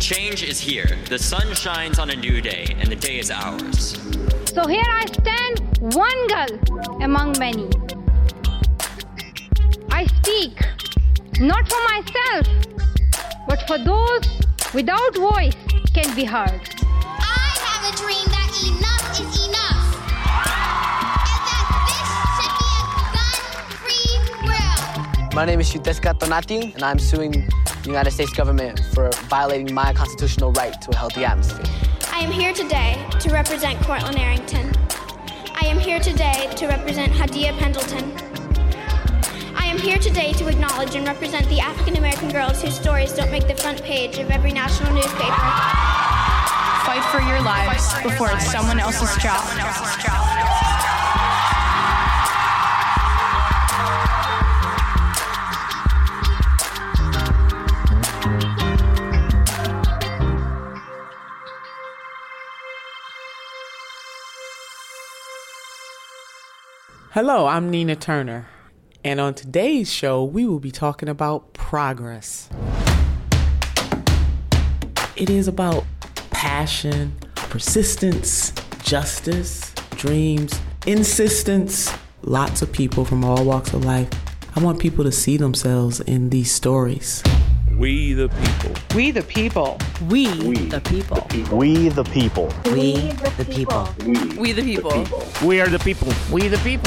Change is here. The sun shines on a new day, and the day is ours. So here I stand, one girl among many. I speak, not for myself, but for those without voice can be heard. I have a dream that enough is enough, and that this should be a gun-free world. My name is Yuteska Tonati, and I'm suing the United States government for violating my constitutional right to a healthy atmosphere. I am here today to represent Cortland Arrington. I am here today to represent Hadia Pendleton. I am here today to acknowledge and represent the African American girls whose stories don't make the front page of every national newspaper. Fight for your lives before it's someone else's job. Hello, I'm Nina Turner, and on today's show, we will be talking about progress. It is about passion, persistence, justice, dreams, insistence. Lots of people from all walks of life. I want people to see themselves in these stories. We the people. We the people. We the people. We the people. We the people. We the people. We are the people. We the people.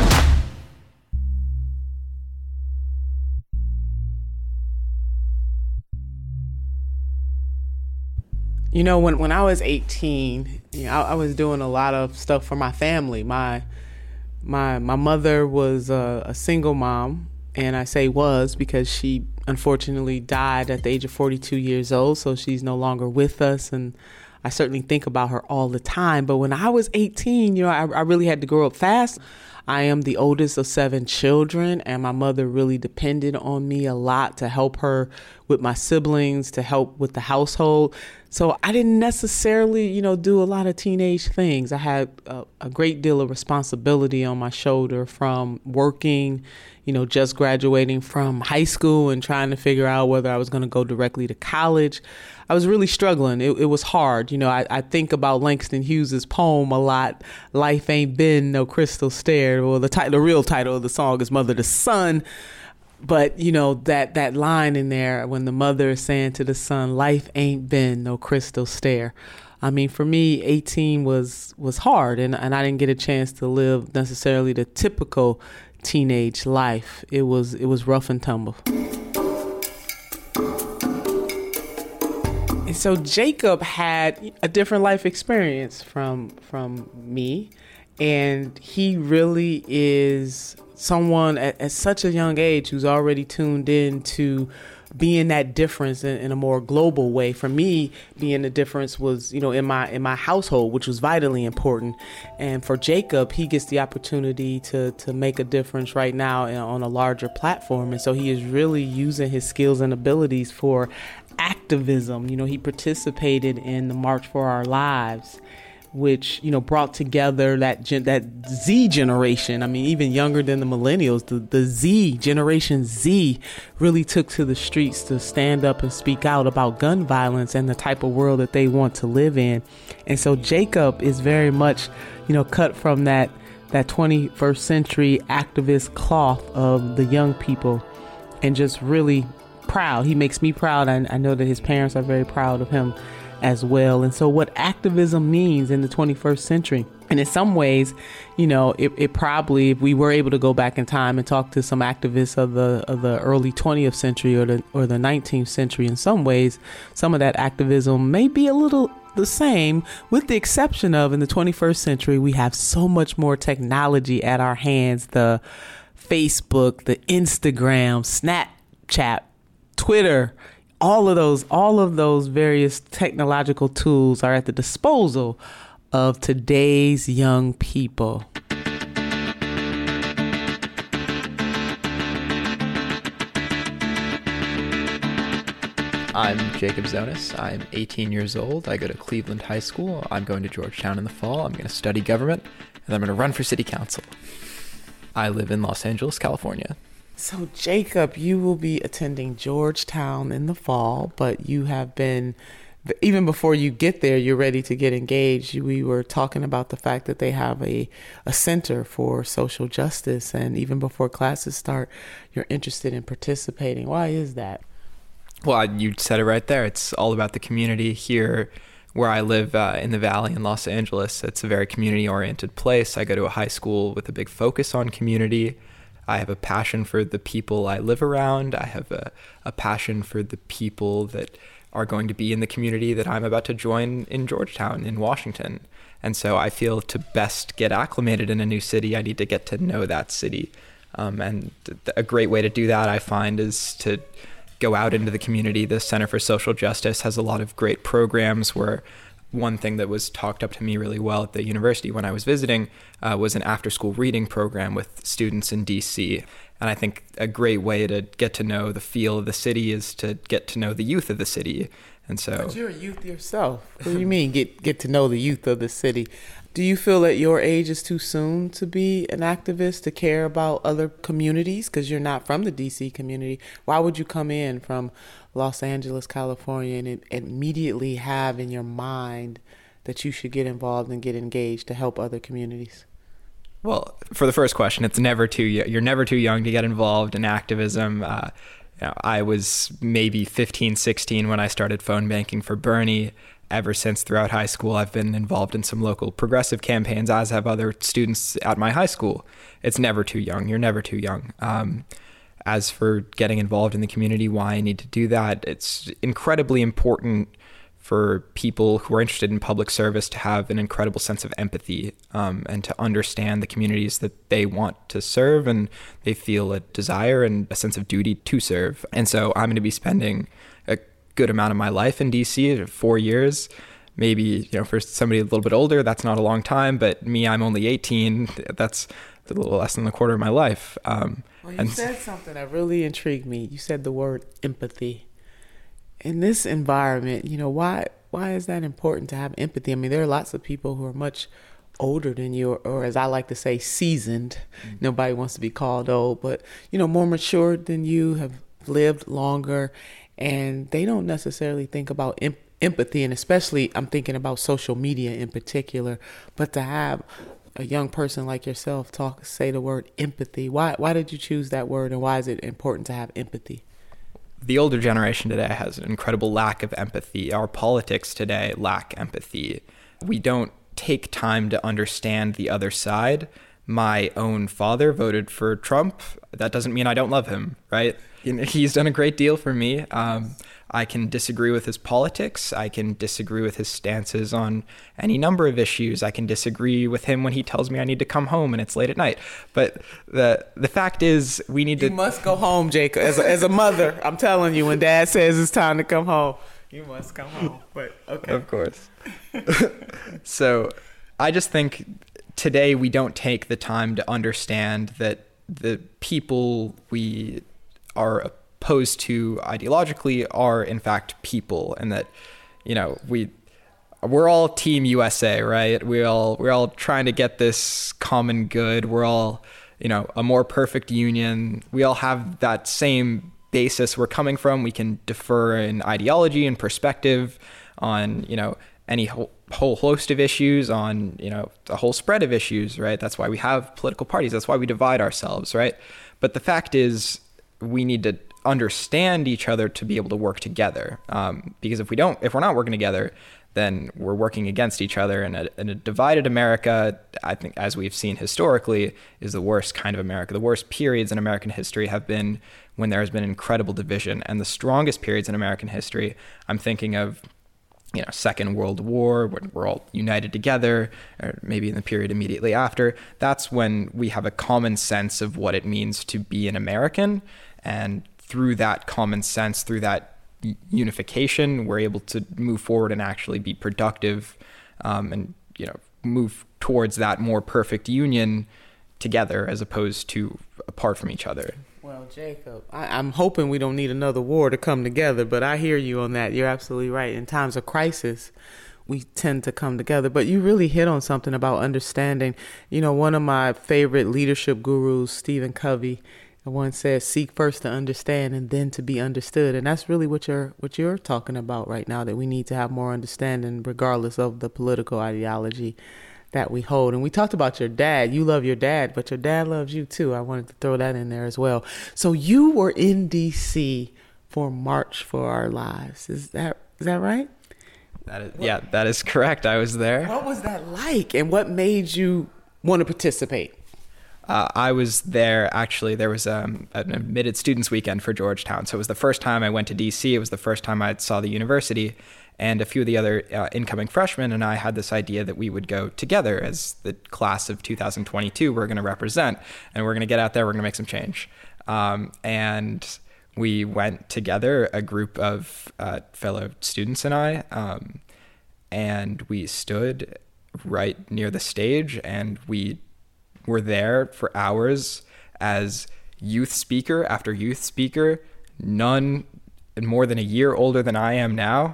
You know, when I was 18, I was doing a lot of stuff for my family. My mother was a single mom, and I say was because she unfortunately died at the age of 42 years old, so she's no longer with us, and I certainly think about her all the time. But when I was 18, I really had to grow up fast. I am the oldest of 7 children, and my mother really depended on me a lot to help her with my siblings, to help with the household. So I didn't necessarily, do a lot of teenage things. I had a great deal of responsibility on my shoulder from working, just graduating from high school and trying to figure out whether I was going to go directly to college. I was really struggling. It was hard. I think about Langston Hughes' poem a lot. Life ain't been no crystal stair. Well, the real title of the song is Mother to Son. But, that line in there when the mother is saying to the son, life ain't been no crystal stair. I mean, for me, 18 was hard, and I didn't get a chance to live necessarily the typical teenage life. It was rough and tumble. And so Jacob had a different life experience from me, and he really is someone at such a young age who's already tuned in to being that difference in a more global way. For me, being the difference was, in my household, which was vitally important. And for Jacob, he gets the opportunity to make a difference right now on a larger platform. And so he is really using his skills and abilities for activism. He participated in the March for Our Lives, which, brought together that Z generation. I mean, even younger than the millennials, the Z, Generation Z, really took to the streets to stand up and speak out about gun violence and the type of world that they want to live in. And so Jacob is very much, cut from that 21st century activist cloth of the young people, and just really proud. He makes me proud. I know that his parents are very proud of him as well. And so what activism means in the 21st century, and in some ways, it probably, if we were able to go back in time and talk to some activists of the early 20th century or the 19th century, in some ways, some of that activism may be a little the same, with the exception of in the 21st century, we have so much more technology at our hands. The Facebook, the Instagram, Snapchat, Twitter, all of those various technological tools are at the disposal of today's young people. I'm Jacob Zonis. I'm 18 years old. I go to Cleveland High School. I'm going to Georgetown in the fall. I'm going to study government, and I'm going to run for city council. I live in Los Angeles, California. So, Jacob, you will be attending Georgetown in the fall, but you have been, even before you get there, you're ready to get engaged. We were talking about the fact that they have a center for social justice, and even before classes start, you're interested in participating. Why is that? Well, you said it right there. It's all about the community here where I live in the Valley in Los Angeles. It's a very community-oriented place. I go to a high school with a big focus on community. I have a passion for the people I live around. I have a passion for the people that are going to be in the community that I'm about to join in Georgetown, in Washington. And so I feel to best get acclimated in a new city, I need to get to know that city. And a great way to do that, I find, is to go out into the community. The Center for Social Justice has a lot of great programs where one thing that was talked up to me really well at the university when I was visiting was an after-school reading program with students in DC. And I think a great way to get to know the feel of the city is to get to know the youth of the city. And so, but you're a youth yourself. What do you mean get to know the youth of the city? Do you feel that your age is too soon to be an activist, to care about other communities? Because you're not from the DC community. Why would you come in from Los Angeles, California, and immediately have in your mind that you should get involved and get engaged to help other communities? Well, for the first question, it's never too you're never too young to get involved in activism. I was maybe 15, 16 when I started phone banking for Bernie. Ever since, throughout high school, I've been involved in some local progressive campaigns, as have other students at my high school. It's never too young. You're never too young. As for getting involved in the community, why I need to do that, it's incredibly important for people who are interested in public service to have an incredible sense of empathy and to understand the communities that they want to serve, and they feel a desire and a sense of duty to serve. And so I'm going to be spending a good amount of my life in DC, 4 years. Maybe, for somebody a little bit older, that's not a long time, but me, I'm only 18. That's a little less than a quarter of my life. Well, you said something that really intrigued me. You said the word empathy. In this environment, why is that important to have empathy? I mean, there are lots of people who are much older than you, or as I like to say, seasoned. Mm-hmm. Nobody wants to be called old, but, more mature than you, have lived longer, and they don't necessarily think about empathy, and especially I'm thinking about social media in particular, but to have a young person like yourself say the word empathy, why did you choose that word, and why is it important to have empathy? The older generation today has an incredible lack of empathy. Our politics today lack empathy. We don't take time to understand the other side. My own father voted for Trump. That doesn't mean I don't love him, right? He's done a great deal for me. I can disagree with his politics. I can disagree with his stances on any number of issues. I can disagree with him when he tells me I need to come home and it's late at night. But the fact is, we need to... You must go home, Jacob. As a mother, I'm telling you, when Dad says it's time to come home, you must come home. But okay. Of course. So I just think today we don't take the time to understand that the people we are opposed to ideologically are in fact people, and that we're all Team USA, right? We're all trying to get this common good. We're all a more perfect union. We all have that same basis we're coming from. We can differ in ideology and perspective on any whole host of issues, on a whole spread of issues, right? That's why we have political parties. That's why we divide ourselves, right? But the fact is, we need to understand each other to be able to work together. Because if we're not working together, then we're working against each other. And a divided America, I think, as we've seen historically, is the worst kind of America. The worst periods in American history have been when there has been incredible division. And the strongest periods in American history, I'm thinking of, Second World War, when we're all united together, or maybe in the period immediately after. That's when we have a common sense of what it means to be an American. And through that common sense, through that unification, we're able to move forward and actually be productive, and move towards that more perfect union together as opposed to apart from each other. Well, Jacob, I'm hoping we don't need another war to come together, but I hear you on that. You're absolutely right. In times of crisis, we tend to come together. But you really hit on something about understanding. One of my favorite leadership gurus, Stephen Covey, And one says, seek first to understand and then to be understood. And that's really what you're talking about right now, that we need to have more understanding regardless of the political ideology that we hold. And we talked about your dad. You love your dad, but your dad loves you too. I wanted to throw that in there as well. So you were in D.C. for March for Our Lives. Is that right? That is correct. I was there. What was that like, and what made you want to participate? I was there, actually. There was an admitted students weekend for Georgetown. So it was the first time I went to DC. It was the first time I saw the university. And a few of the other incoming freshmen and I had this idea that we would go together as the class of 2022 we're going to represent. And we're going to get out there, we're going to make some change. And we went together, a group of fellow students and I, and we stood right near the stage, and we were there for hours as youth speaker after youth speaker, none more than a year older than I am now.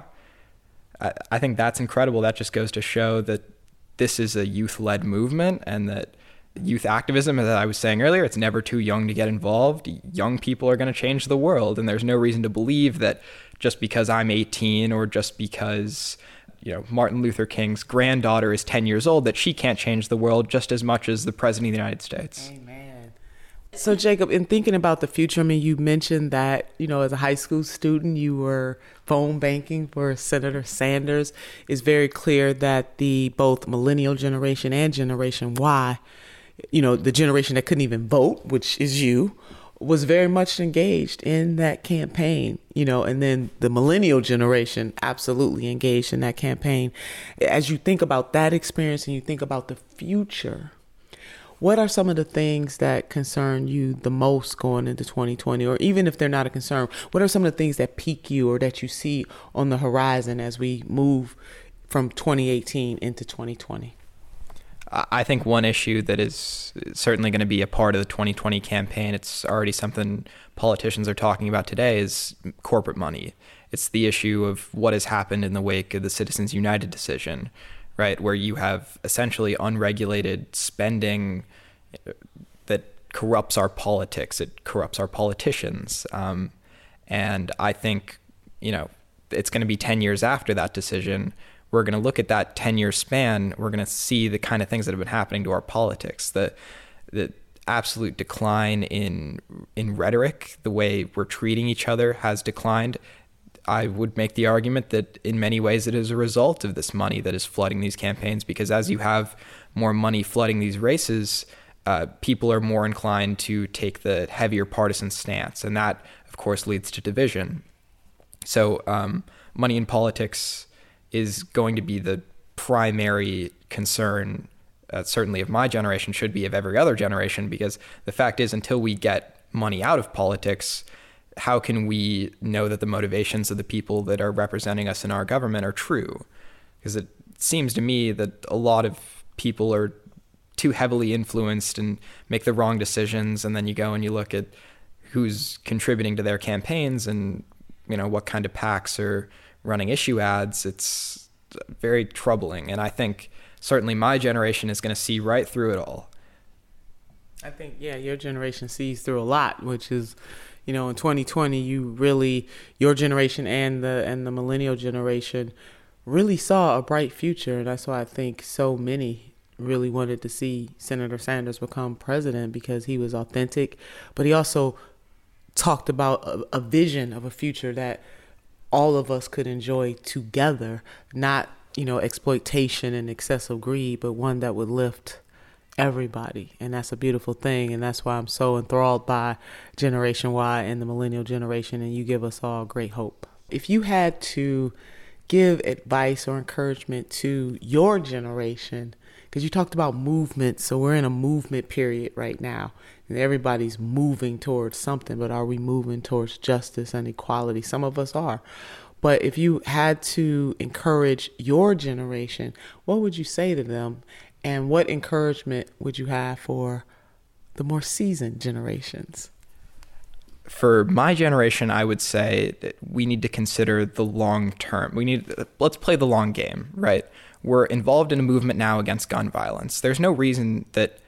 I think that's incredible. That just goes to show that this is a youth-led movement, and that youth activism, as I was saying earlier, it's never too young to get involved. Young people are going to change the world, and there's no reason to believe that just because I'm 18 or just because, Martin Luther King's granddaughter is 10 years old, that she can't change the world just as much as the President of the United States. Amen. So Jacob, in thinking about the future, you mentioned that, as a high school student, you were phone banking for Senator Sanders. It's very clear that the both millennial generation and Generation Y, the generation that couldn't even vote, which is you, was very much engaged in that campaign, and then the millennial generation absolutely engaged in that campaign. As you think about that experience and you think about the future, what are some of the things that concern you the most going into 2020? Or even if they're not a concern, what are some of the things that pique you or that you see on the horizon as we move from 2018 into 2020? I think one issue that is certainly going to be a part of the 2020 campaign, it's already something politicians are talking about today, is corporate money. It's the issue of what has happened in the wake of the Citizens United decision, right, where you have essentially unregulated spending that corrupts our politics. It corrupts our politicians. And I think, it's going to be 10 years after that decision. We're going to look at that 10-year span. We're going to see the kind of things that have been happening to our politics, the absolute decline in rhetoric, the way we're treating each other has declined. I would make the argument that in many ways it is a result of this money that is flooding these campaigns, because as you have more money flooding these races, people are more inclined to take the heavier partisan stance. And that, of course, leads to division. So money in politics is going to be the primary concern, certainly of my generation, should be of every other generation, because the fact is, until we get money out of politics, how can we know that the motivations of the people that are representing us in our government are true? Because it seems to me that a lot of people are too heavily influenced and make the wrong decisions, and then you go and you look at who's contributing to their campaigns and what kind of PACs are running issue ads. It's very troubling. And I think certainly my generation is going to see right through it all. I think, your generation sees through a lot, which is, in 2020, your generation and the millennial generation really saw a bright future. And that's why I think so many really wanted to see Senator Sanders become president, because he was authentic, but he also talked about a vision of a future that all of us could enjoy together, not, exploitation and excessive greed, but one that would lift everybody. And that's a beautiful thing. And that's why I'm so enthralled by Generation Y and the millennial generation. And you give us all great hope. If you had to give advice or encouragement to your generation, because you talked about movement, so we're in a movement period right now, and everybody's moving towards something, but are we moving towards justice and equality? Some of us are. But if you had to encourage your generation, what would you say to them? And what encouragement would you have for the more seasoned generations? For my generation, I would say that we need to consider the long term. Let's play the long game, right? We're involved in a movement now against gun violence. There's no reason that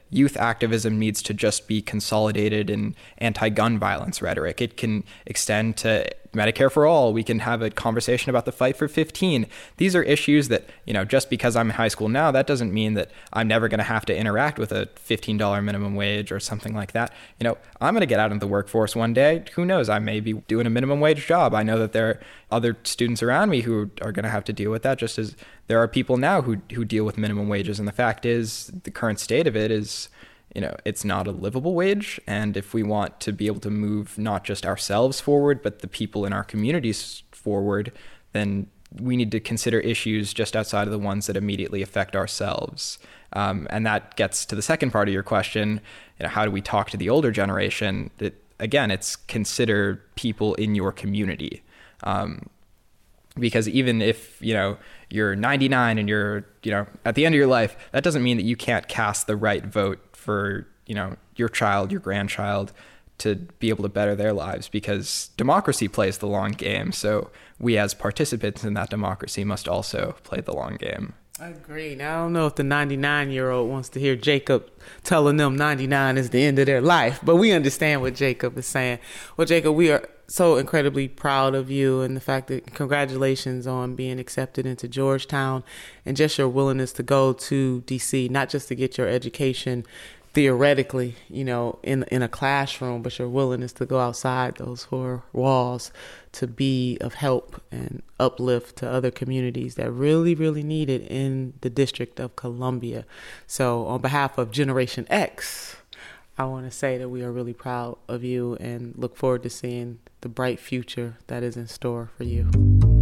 youth activism needs to just be consolidated in anti-gun violence rhetoric. It can extend to Medicare for all. We can have a conversation about the fight for 15. These are issues that, just because I'm in high school now, that doesn't mean that I'm never going to have to interact with a $15 minimum wage or something like that. I'm going to get out into the workforce one day. Who knows? I may be doing a minimum wage job. I know that there are other students around me who are going to have to deal with that, just as there are people now who deal with minimum wages. And the fact is, the current state of it is, it's not a livable wage. And if we want to be able to move not just ourselves forward, but the people in our communities forward, then we need to consider issues just outside of the ones that immediately affect ourselves. And that gets to the second part of your question, how do we talk to the older generation? Again, it's consider people in your community. Because even if, you're 99 and you're, at the end of your life, that doesn't mean that you can't cast the right vote for, your child, your grandchild, to be able to better their lives, because democracy plays the long game. So we as participants in that democracy must also play the long game. I agree. Now, I don't know if the 99-year-old wants to hear Jacob telling them 99 is the end of their life, but we understand what Jacob is saying. Well, Jacob, we are so incredibly proud of you, and the fact that congratulations on being accepted into Georgetown, and just your willingness to go to DC, not just to get your education theoretically, in a classroom, but your willingness to go outside those four walls to be of help and uplift to other communities that really, really need it in the District of Columbia. So on behalf of Generation X, I want to say that we are really proud of you and look forward to seeing the bright future that is in store for you.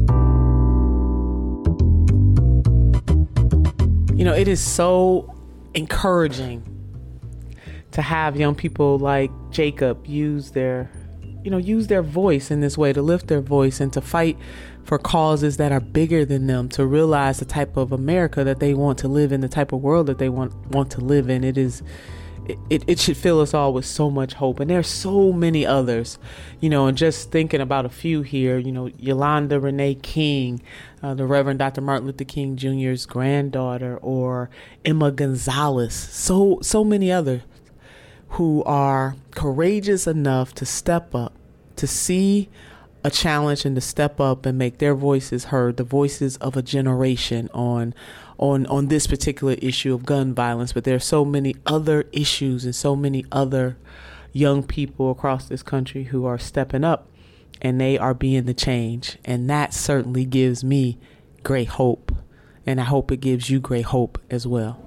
It is so encouraging to have young people like Jacob use their voice in this way, to lift their voice and to fight for causes that are bigger than them, to realize the type of America that they want to live in, the type of world that they want to live in. It should fill us all with so much hope. And there's so many others, and just thinking about a few here, Yolanda Renee King, the Reverend Dr. Martin Luther King Jr.'s granddaughter, or Emma Gonzalez, so many others who are courageous enough to step up, to see a challenge and to step up and make their voices heard, the voices of a generation on this particular issue of gun violence. But there are so many other issues and so many other young people across this country who are stepping up, and they are being the change. And that certainly gives me great hope. And I hope it gives you great hope as well.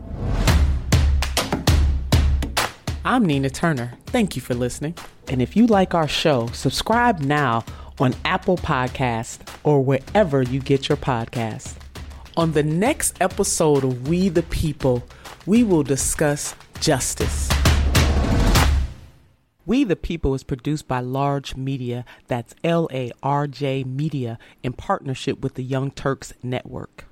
I'm Nina Turner. Thank you for listening. And if you like our show, subscribe now on Apple Podcasts or wherever you get your podcasts. On the next episode of We the People, we will discuss justice. We the People is produced by Large Media, that's LARJ Media, in partnership with the Young Turks Network.